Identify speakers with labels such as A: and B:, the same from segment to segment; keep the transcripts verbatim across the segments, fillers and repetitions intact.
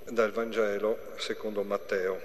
A: Dal Vangelo secondo Matteo.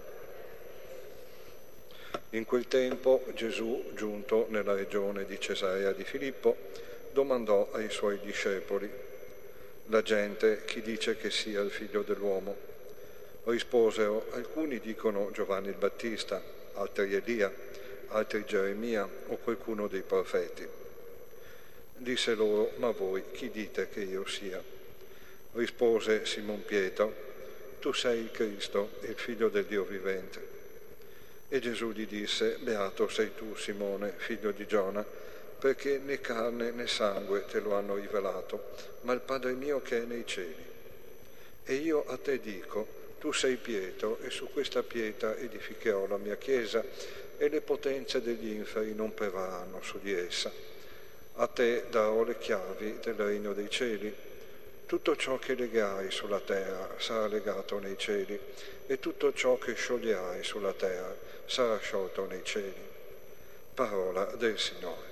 A: In quel tempo Gesù, giunto nella regione di Cesarea di Filippo, domandò ai suoi discepoli: la gente chi dice che sia il figlio dell'uomo? Risposero: alcuni dicono Giovanni il Battista, altri Elia, altri Geremia o qualcuno dei profeti. Disse loro: ma voi chi dite che io sia? Rispose Simon Pietro: tu sei il Cristo, il figlio del Dio vivente. E Gesù gli disse: beato sei tu, Simone, figlio di Giona, perché né carne né sangue te lo hanno rivelato, ma il Padre mio che è nei cieli. E io a te dico: tu sei Pietro, e su questa pietra edificherò la mia chiesa, e le potenze degli inferi non prevarranno su di essa. A te darò le chiavi del regno dei cieli. Tutto ciò che legherai sulla terra sarà legato nei cieli, e tutto ciò che scioglierai sulla terra sarà sciolto nei cieli. Parola del Signore.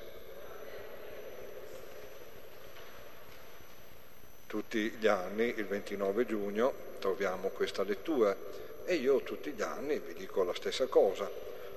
A: Tutti gli anni, il ventinove giugno, troviamo questa lettura, e io tutti gli anni vi dico la stessa cosa.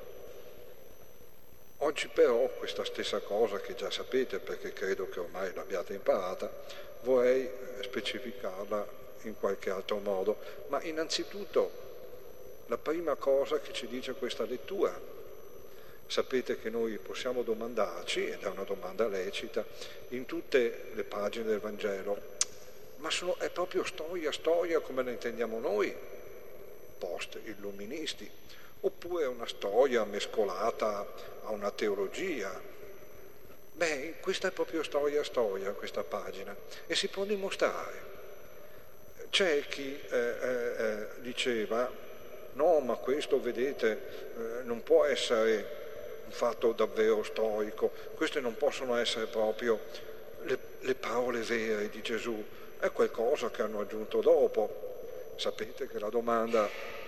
A: Oggi però questa stessa cosa, che già sapete perché credo che ormai l'abbiate imparata, vorrei specificarla in qualche altro modo. Ma innanzitutto la prima cosa che ci dice questa lettura, sapete che noi possiamo domandarci, ed è una domanda lecita, in tutte le pagine del Vangelo: ma sono, è proprio storia, storia come la intendiamo noi, post-illuministi, oppure una storia mescolata a una teologia? Beh, questa è proprio storia, storia, questa pagina, e si può dimostrare. C'è chi eh, eh, diceva: no, ma questo, vedete, eh, non può essere un fatto davvero storico, queste non possono essere proprio le, le parole vere di Gesù, è qualcosa che hanno aggiunto dopo. Sapete che la domanda: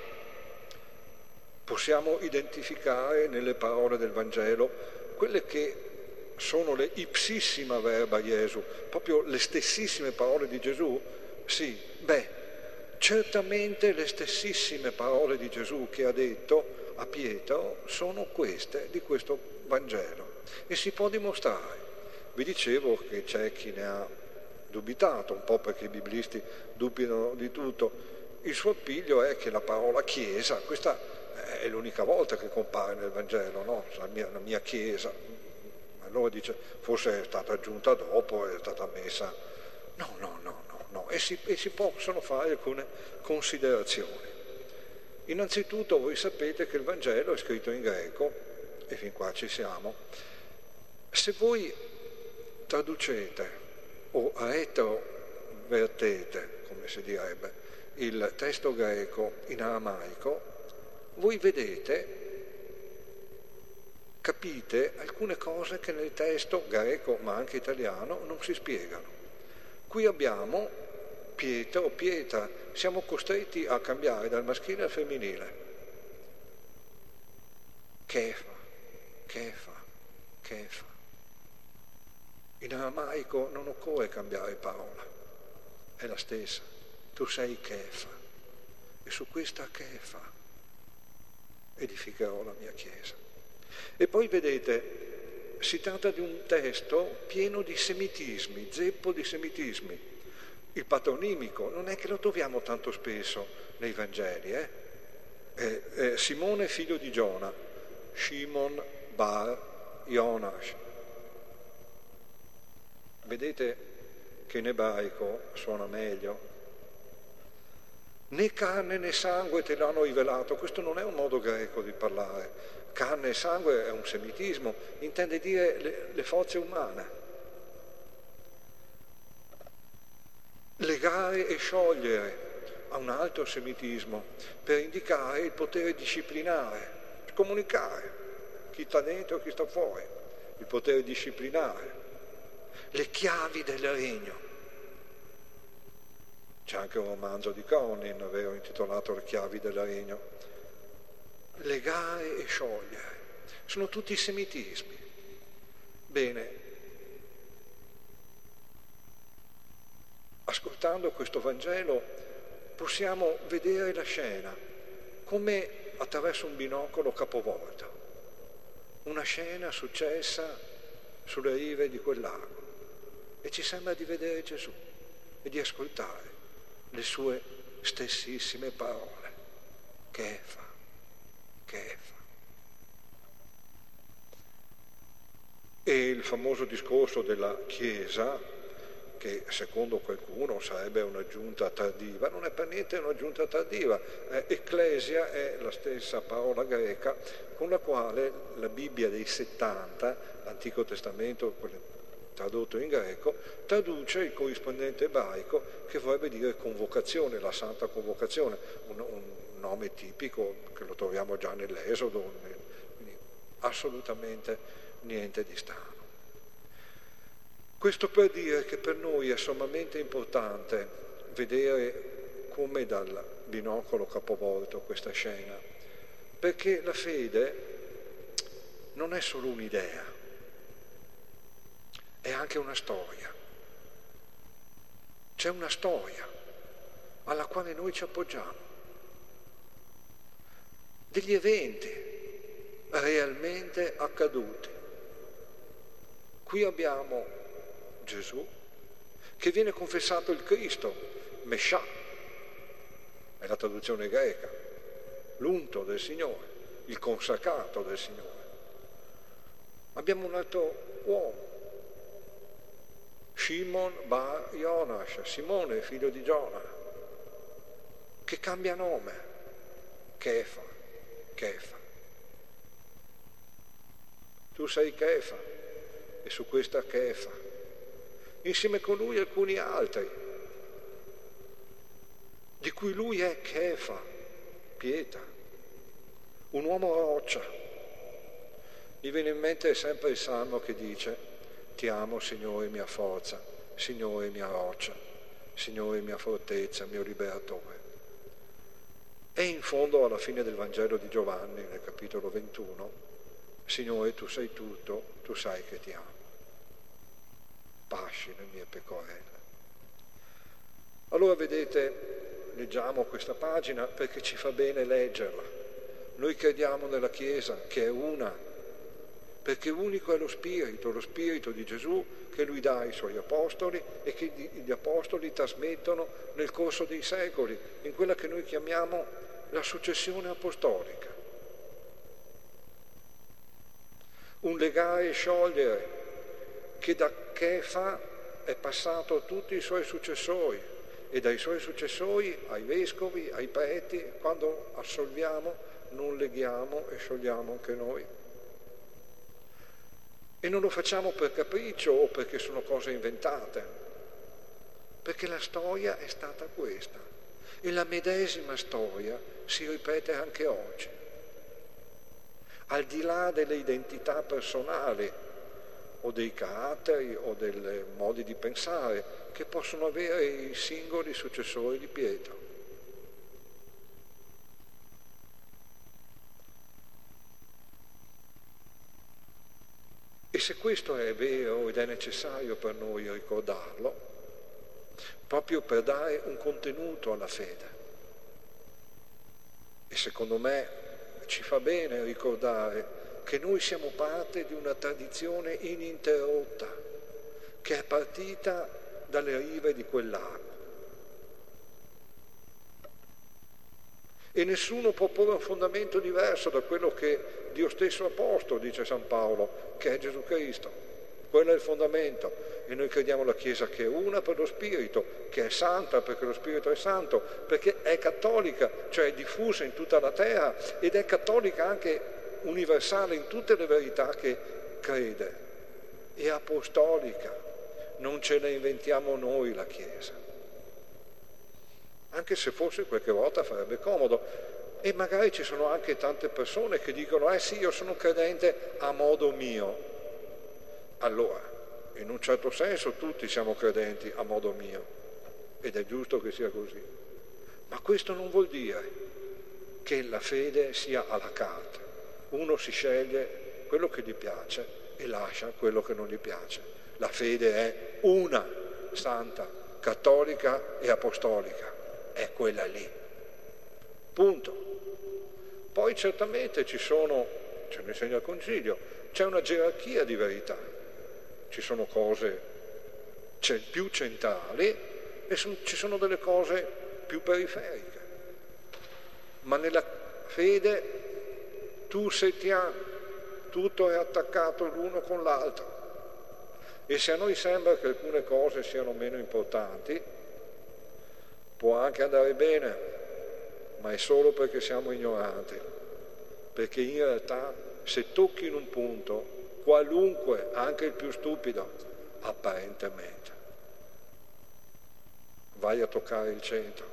A: possiamo identificare nelle parole del Vangelo quelle che sono le ipsissima verba Jesu, proprio le stessissime parole di Gesù? Sì, beh, certamente le stessissime parole di Gesù che ha detto a Pietro sono queste di questo Vangelo, e si può dimostrare. Vi dicevo che c'è chi ne ha dubitato, un po' perché i biblisti dubitano di tutto. Il suo appiglio è che la parola Chiesa, questa è l'unica volta che compare nel Vangelo, no? La mia, la mia Chiesa. Allora dice, forse è stata aggiunta dopo, è stata messa. No, no, no, no, no. E si, e si possono fare alcune considerazioni. Innanzitutto voi sapete che il Vangelo è scritto in greco, e fin qua ci siamo. Se voi traducete o retrovertete, come si direbbe, il testo greco in aramaico, voi vedete, capite alcune cose che nel testo greco, ma anche italiano, non si spiegano. Qui abbiamo Pietro o pietra, siamo costretti a cambiare dal maschile al femminile. Kefa, Kefa, Kefa. In aramaico non occorre cambiare parola, è la stessa. Tu sei Kefa, e su questa Kefa edificherò la mia chiesa. E poi vedete, si tratta di un testo pieno di semitismi, zeppo di semitismi. Il patronimico non è che lo troviamo tanto spesso nei Vangeli, eh? Eh, eh, Simone figlio di Giona, Shimon bar Jonash. Vedete che in ebraico suona meglio. Né carne né sangue te l'hanno rivelato. Questo non è un modo greco di parlare. Carne e sangue è un semitismo, intende dire le, le forze umane. Legare e sciogliere a un altro semitismo per indicare il potere disciplinare, comunicare chi sta dentro e chi sta fuori, il potere disciplinare, le chiavi del regno. C'è anche un romanzo di Cronin, vero, intitolato Le chiavi del regno. Legare e sciogliere, sono tutti semitismi. Bene, ascoltando questo Vangelo possiamo vedere la scena come attraverso un binocolo capovolto, una scena successa sulle rive di quel lago, e ci sembra di vedere Gesù e di ascoltare le sue stessissime parole. Che fa? Che fa? E il famoso discorso della Chiesa, che secondo qualcuno sarebbe un'aggiunta tardiva, non è per niente un'aggiunta tardiva. Eh, ecclesia è la stessa parola greca con la quale la Bibbia dei settanta, l'Antico Testamento, quello tradotto in greco, traduce il corrispondente ebraico, che vorrebbe dire convocazione, la santa convocazione, un, un nome tipico che lo troviamo già nell'Esodo, quindi assolutamente niente di strano. Questo per dire che per noi è sommamente importante vedere come dal binocolo capovolto questa scena, perché la fede non è solo un'idea, è anche una storia. C'è una storia alla quale noi ci appoggiamo, degli eventi realmente accaduti. Qui abbiamo Gesù che viene confessato il Cristo, Mescià, è la traduzione greca, l'unto del Signore, il consacrato del Signore. Abbiamo un altro uomo, Shimon Bar Yonash, Simone, figlio di Giona, che cambia nome, Kefa, Kefa. Tu sei Kefa, e su questa Kefa, insieme con lui alcuni altri, di cui lui è Kefa, pietra, un uomo roccia. Mi viene in mente sempre il Salmo che dice: ti amo, Signore, mia forza, Signore, mia roccia, Signore, mia fortezza, mio liberatore. E in fondo, alla fine del Vangelo di Giovanni, nel capitolo ventuno, Signore, tu sei tutto, tu sai che ti amo. Pasci le mie pecorelle. Allora vedete, leggiamo questa pagina perché ci fa bene leggerla. Noi crediamo nella Chiesa che è una, perché unico è lo Spirito, lo Spirito di Gesù che lui dà ai suoi apostoli e che gli apostoli trasmettono nel corso dei secoli, in quella che noi chiamiamo la successione apostolica. Un legare e sciogliere che da Kefa è passato a tutti i suoi successori e dai suoi successori ai vescovi, ai preti. Quando assolviamo non leghiamo e sciogliamo anche noi. E non lo facciamo per capriccio o perché sono cose inventate, perché la storia è stata questa e la medesima storia si ripete anche oggi. Al di là delle identità personali o dei caratteri o dei modi di pensare che possono avere i singoli successori di Pietro. E se questo è vero ed è necessario per noi ricordarlo, proprio per dare un contenuto alla fede, e secondo me ci fa bene ricordare che noi siamo parte di una tradizione ininterrotta che è partita dalle rive di quel lago. E nessuno può porre un fondamento diverso da quello che Dio stesso ha posto, dice San Paolo, che è Gesù Cristo. Quello è il fondamento. E noi crediamo la Chiesa che è una per lo Spirito, che è santa perché lo Spirito è santo, perché è cattolica, cioè è diffusa in tutta la terra, ed è cattolica anche universale in tutte le verità che crede. È apostolica, non ce la inventiamo noi la Chiesa. Anche se forse qualche volta farebbe comodo, e magari ci sono anche tante persone che dicono eh sì, io sono credente a modo mio. Allora, in un certo senso tutti siamo credenti a modo mio, ed è giusto che sia così, ma questo non vuol dire che la fede sia alla carte. Uno si sceglie quello che gli piace e lascia quello che non gli piace. La fede è una, santa, cattolica e apostolica. è quella lì. Punto. Poi certamente ci sono, ce lo insegna il Concilio, c'è una gerarchia di verità. Ci sono cose più centrali e ci sono delle cose più periferiche. Ma nella fede tu se ti ha, tutto è attaccato l'uno con l'altro. E se a noi sembra che alcune cose siano meno importanti, può anche andare bene, ma è solo perché siamo ignoranti. Perché in realtà se tocchi in un punto, qualunque, anche il più stupido, apparentemente, vai a toccare il centro.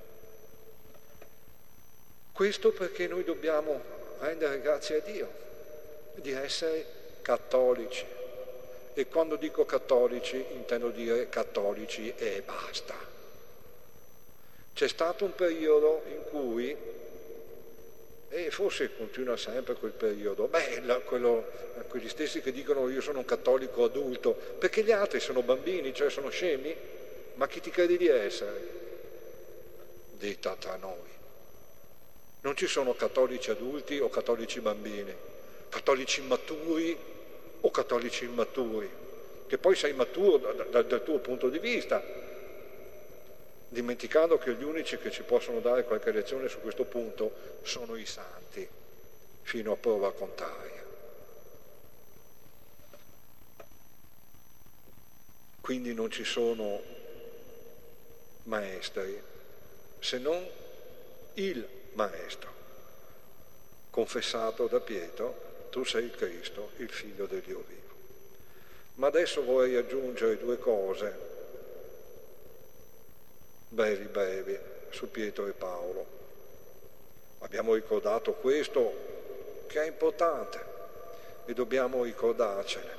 A: Questo perché noi dobbiamo rendere grazie a Dio di essere cattolici. E quando dico cattolici intendo dire cattolici e basta. C'è stato un periodo in cui, e forse continua sempre quel periodo, beh, la, quello, quegli stessi che dicono io sono un cattolico adulto, perché gli altri sono bambini, cioè sono scemi, ma chi ti credi di essere? Detta tra noi. Non ci sono cattolici adulti o cattolici bambini, cattolici maturi o cattolici immaturi, che poi sei maturo da, da, dal tuo punto di vista, dimenticando che gli unici che ci possono dare qualche lezione su questo punto sono i santi, fino a prova contraria. Quindi non ci sono maestri, se non il Maestro, confessato da Pietro, tu sei il Cristo, il Figlio del Dio vivo. Ma adesso vorrei aggiungere due cose, brevi brevi, su Pietro e Paolo. Abbiamo ricordato questo, che è importante, e dobbiamo ricordarcene.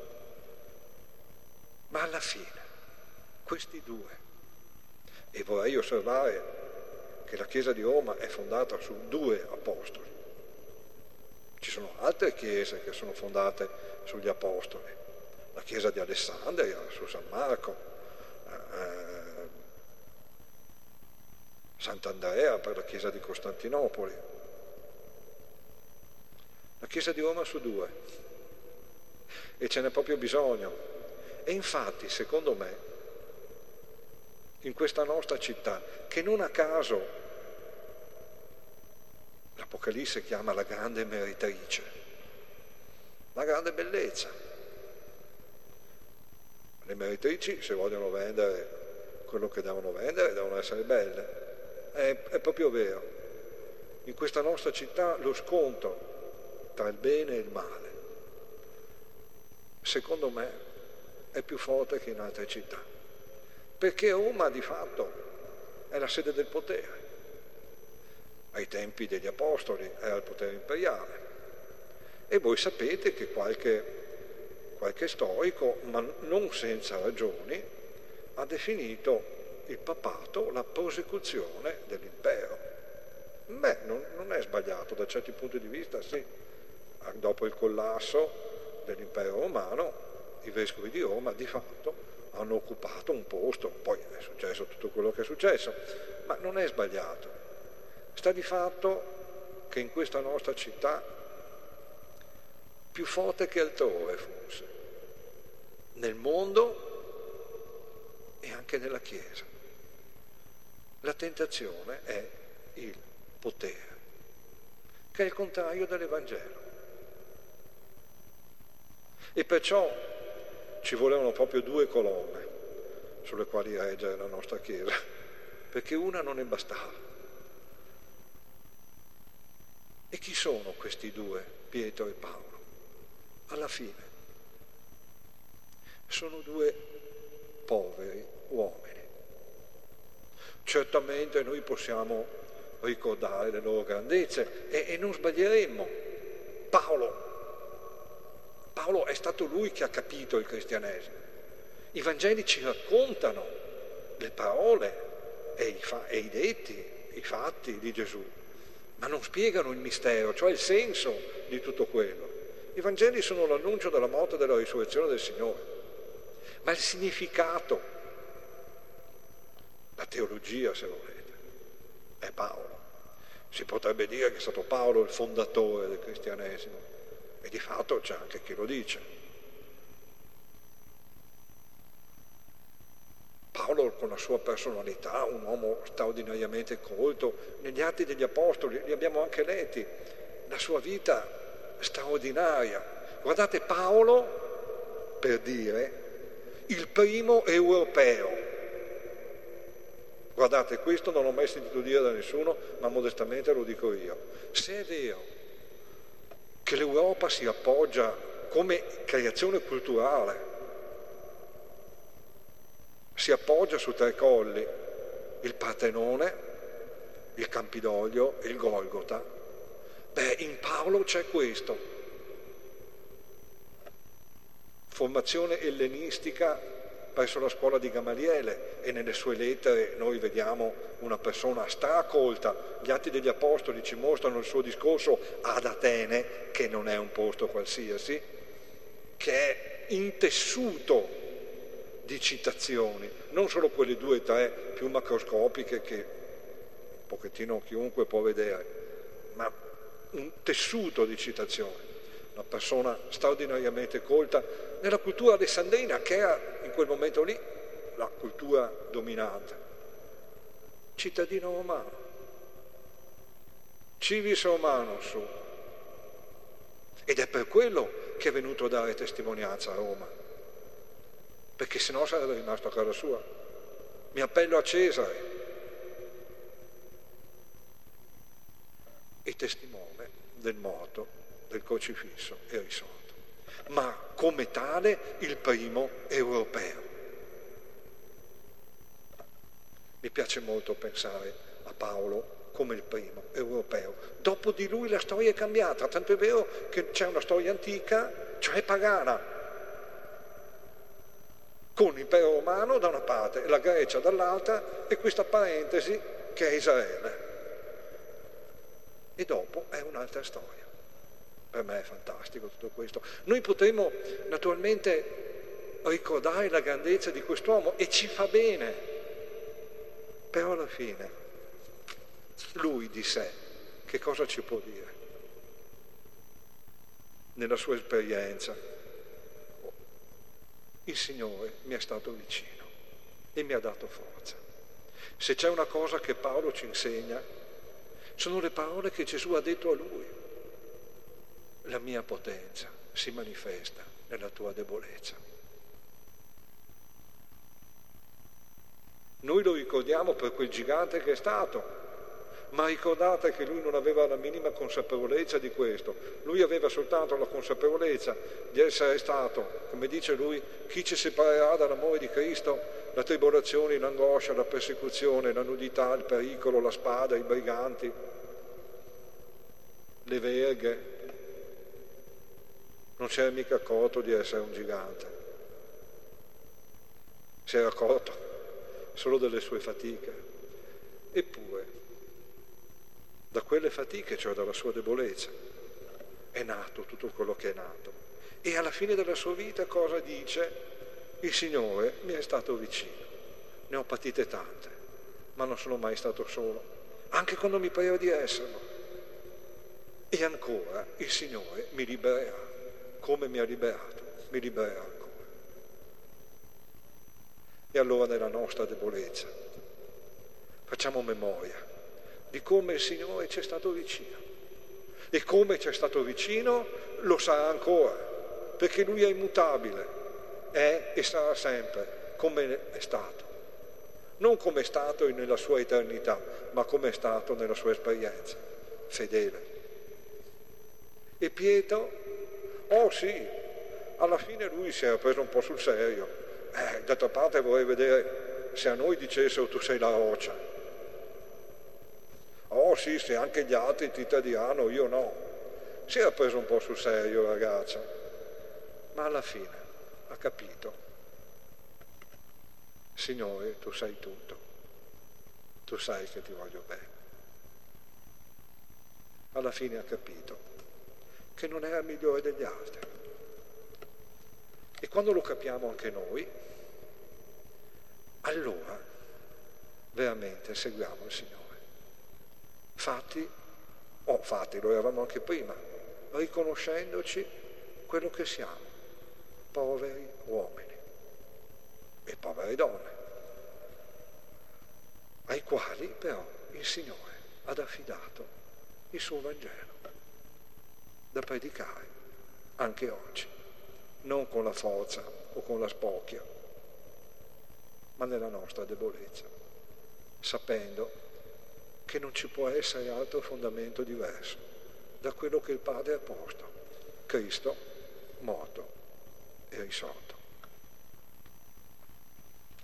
A: Ma alla fine, questi due, e vorrei osservare che la Chiesa di Roma è fondata su due apostoli. Ci sono altre chiese che sono fondate sugli apostoli. La Chiesa di Alessandria, su San Marco, eh, Sant'Andrea per la Chiesa di Costantinopoli. La Chiesa di Roma su due. E ce n'è proprio bisogno. E infatti, secondo me, in questa nostra città, che non a caso l'Apocalisse chiama la grande meritrice, la grande bellezza. Le meritrici, se vogliono vendere quello che devono vendere, devono essere belle. È, è proprio vero. In questa nostra città lo scontro tra il bene e il male, secondo me, è più forte che in altre città. Perché Roma di fatto è la sede del potere. Ai tempi degli apostoli era il potere imperiale. E voi sapete che qualche, qualche storico, ma non senza ragioni, ha definito il papato la prosecuzione dell'impero. Beh, non, non è sbagliato, da certi punti di vista sì. Dopo il collasso dell'impero romano, i vescovi di Roma di fatto hanno occupato un posto, poi è successo tutto quello che è successo, ma non è sbagliato. Sta di fatto che in questa nostra città, più forte che altrove forse, nel mondo e anche nella Chiesa, la tentazione è il potere, che è il contrario dell'Evangelo. E perciò ci volevano proprio due colonne sulle quali reggere la nostra Chiesa, perché una non ne bastava. E chi sono questi due, Pietro e Paolo? Alla fine sono due poveri uomini. Certamente noi possiamo ricordare le loro grandezze e, e non sbaglieremmo. Paolo Paolo è stato lui che ha capito il cristianesimo. I Vangeli ci raccontano le parole e i, fa- e i detti, i fatti di Gesù, ma non spiegano il mistero, cioè il senso di tutto quello. I Vangeli sono l'annuncio della morte e della risurrezione del Signore, ma il significato, la teologia se volete, è Paolo. Si potrebbe dire che è stato Paolo il fondatore del cristianesimo, e di fatto c'è anche chi lo dice. Paolo, con la sua personalità, un uomo straordinariamente colto, negli Atti degli Apostoli, li abbiamo anche letti, la sua vita straordinaria. Guardate, Paolo, per dire, il primo europeo. Guardate, questo non l'ho mai sentito dire da nessuno, ma modestamente lo dico io. Se è vero che l'Europa si appoggia come creazione culturale, si appoggia su tre colli, il Partenone, il Campidoglio e il Golgota, beh, in Paolo c'è questo. Formazione ellenistica presso la scuola di Gamaliele, e nelle sue lettere noi vediamo una persona stracolta. Gli Atti degli Apostoli ci mostrano il suo discorso ad Atene, che non è un posto qualsiasi, che è intessuto di citazioni, non solo quelle due o tre più macroscopiche che un pochettino chiunque può vedere, ma un tessuto di citazioni. Una persona straordinariamente colta nella cultura alessandrina, che era in quel momento lì la cultura dominante. Cittadino romano, civis romanus, ed è per quello che è venuto a dare testimonianza a Roma, perché sennò sarebbe rimasto a casa sua. Mi appello a Cesare. E testimone del morto, del crocifisso e risorto, ma come tale il primo europeo. Mi piace molto pensare a Paolo come il primo europeo. Dopo di lui la storia è cambiata, tanto è vero che c'è una storia antica, cioè pagana, con l'impero romano da una parte e la Grecia dall'altra, e questa parentesi che è Israele. E dopo è un'altra storia. Per me è fantastico tutto questo. Noi potremmo naturalmente ricordare la grandezza di quest'uomo, e ci fa bene, però alla fine lui di sé che cosa ci può dire? Nella sua esperienza, il Signore mi è stato vicino e mi ha dato forza. Se c'è una cosa che Paolo ci insegna, sono le parole che Gesù ha detto a lui. La mia potenza si manifesta nella tua debolezza. Noi lo ricordiamo per quel gigante che è stato, ma ricordate che lui non aveva la minima consapevolezza di questo. Lui aveva soltanto la consapevolezza di essere stato, come dice lui, chi ci separerà dall'amore di Cristo? La tribolazione, l'angoscia, la persecuzione, la nudità, il pericolo, la spada, i briganti, le verghe. Non si era mica accorto di essere un gigante, si era accorto solo delle sue fatiche. Eppure da quelle fatiche, cioè dalla sua debolezza, è nato tutto quello che è nato. E alla fine della sua vita cosa dice? Il Signore mi è stato vicino. Ne ho patite tante, ma non sono mai stato solo, anche quando mi pareva di esserlo. E ancora il Signore mi libererà, come mi ha liberato, mi libererà ancora. E allora nella nostra debolezza facciamo memoria di come il Signore ci è stato vicino, e come ci è stato vicino lo sarà ancora, perché Lui è immutabile, è e sarà sempre come è stato, non come è stato nella sua eternità, ma come è stato nella sua esperienza, fedele. E Pietro, oh sì, alla fine lui si era preso un po' sul serio, eh, d'altra parte vorrei vedere se a noi dicessero tu sei la roccia. Oh sì, se anche gli altri ti tradiranno, io no. Si era preso un po' sul serio, ragazzo, ma alla fine ha capito. Signore, tu sai tutto, tu sai che ti voglio bene. Alla fine ha capito che non era migliore degli altri. E quando lo capiamo anche noi, allora veramente seguiamo il Signore. fatti, o oh, fatti, lo eravamo anche prima, riconoscendoci quello che siamo, poveri uomini e povere donne, ai quali però il Signore ha affidato il suo Vangelo da predicare anche oggi, non con la forza o con la spocchia, ma nella nostra debolezza, sapendo che non ci può essere altro fondamento diverso da quello che il Padre ha posto, Cristo morto e risorto.